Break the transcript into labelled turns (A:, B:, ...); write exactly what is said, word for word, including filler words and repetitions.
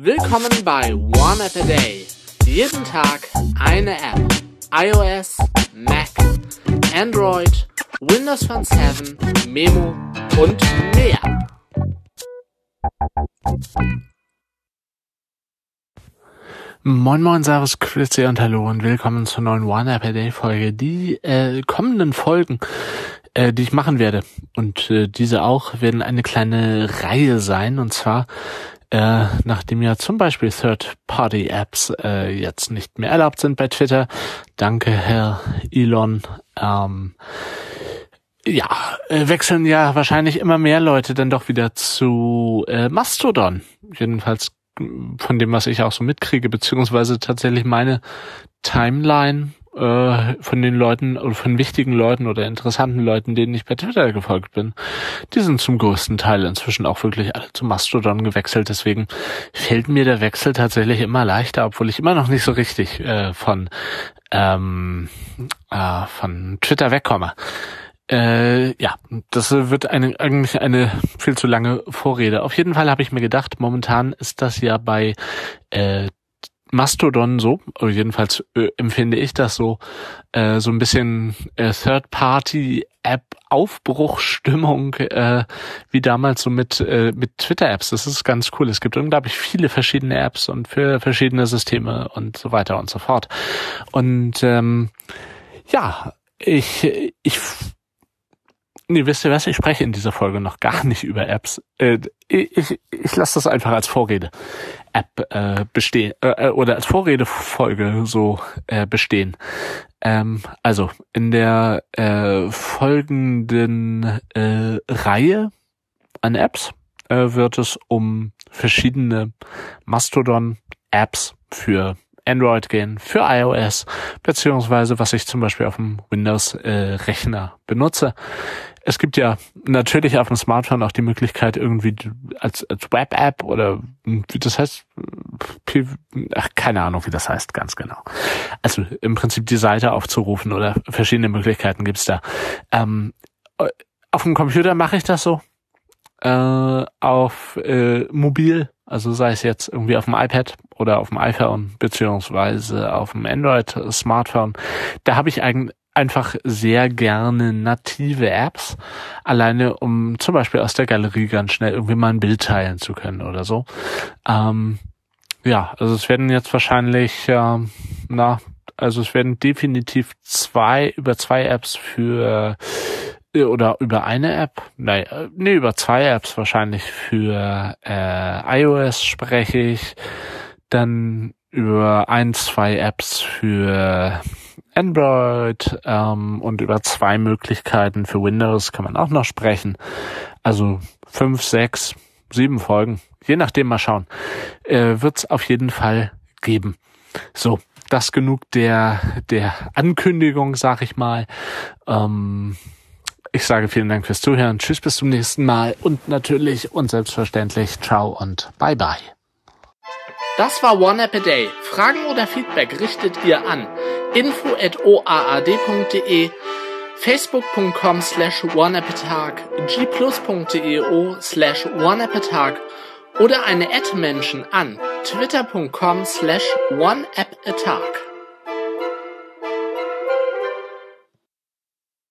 A: Willkommen bei One App a Day. Jeden Tag eine App. iOS, Mac, Android, Windows Phone sieben, Memo und mehr. Moin Moin, Servus, Grüezi und Hallo und willkommen zur neuen One App a Day Folge. Die äh, kommenden Folgen, äh, die ich machen werde und äh, diese auch, werden eine kleine Reihe sein, und zwar äh, nachdem ja zum Beispiel Third-Party-Apps äh, jetzt nicht mehr erlaubt sind bei Twitter. Danke, Herr Elon. Ähm, ja, äh, wechseln ja wahrscheinlich immer mehr Leute dann doch wieder zu äh, Mastodon. Jedenfalls von dem, was ich auch so mitkriege, beziehungsweise tatsächlich meine Timeline äh, von den Leuten oder von wichtigen Leuten oder interessanten Leuten, denen ich bei Twitter gefolgt bin, die sind zum größten Teil inzwischen auch wirklich alle zu Mastodon gewechselt. Deswegen fällt mir der Wechsel tatsächlich immer leichter, obwohl ich immer noch nicht so richtig äh, von ähm, äh, von Twitter wegkomme. Äh, ja, das wird eine, eigentlich eine viel zu lange Vorrede. Auf jeden Fall habe ich mir gedacht, momentan ist das ja bei äh, Mastodon so, oder jedenfalls äh, empfinde ich das so, äh, so ein bisschen äh, Third-Party-App-Aufbruchstimmung, äh, wie damals so mit äh, mit Twitter-Apps. Das ist ganz cool. Es gibt unglaublich viele verschiedene Apps und für verschiedene Systeme und so weiter und so fort. Und ähm, ja, ich ich Nee, wisst ihr was? Ich spreche in dieser Folge noch gar nicht über Apps. Äh, ich ich, ich lasse das einfach als Vorrede App äh, bestehen äh, oder als Vorredefolge so äh, bestehen. Ähm, also in der äh, folgenden äh, Reihe an Apps äh, wird es um verschiedene Mastodon-Apps für Android gehen, für iOS, beziehungsweise was ich zum Beispiel auf dem Windows-Rechner äh, benutze. Es gibt ja natürlich auf dem Smartphone auch die Möglichkeit, irgendwie als, als Web-App oder wie das heißt, ach, keine Ahnung, wie das heißt, ganz genau. Also im Prinzip die Seite aufzurufen oder verschiedene Möglichkeiten gibt's da. Ähm, auf dem Computer mache ich das so. Äh, auf äh, mobil, also sei es jetzt irgendwie auf dem iPad oder auf dem iPhone beziehungsweise auf dem Android-Smartphone, da habe ich eigentlich einfach sehr gerne native Apps, alleine um zum Beispiel aus der Galerie ganz schnell irgendwie mal ein Bild teilen zu können oder so. Ähm, ja, also es werden jetzt wahrscheinlich, ähm, na, also es werden definitiv zwei, über zwei Apps für oder über eine App, nein, nee, über zwei Apps wahrscheinlich für äh, iOS spreche ich, dann über ein, zwei Apps für Android ähm, und über zwei Möglichkeiten für Windows kann man auch noch sprechen. Also fünf, sechs, sieben Folgen, je nachdem, mal schauen, äh, wird's auf jeden Fall geben. So, das genug der der Ankündigung, sag ich mal. Ähm, Ich sage vielen Dank fürs Zuhören. Tschüss, bis zum nächsten Mal. Und natürlich und selbstverständlich ciao und bye bye. Das war One App a Day. Fragen oder Feedback richtet ihr an info at o a a d punkt d e, facebook.com slash oneappatag, gplus.deo slash oneappatag oder eine Ad-Menschen an twitter.com slash oneappatag.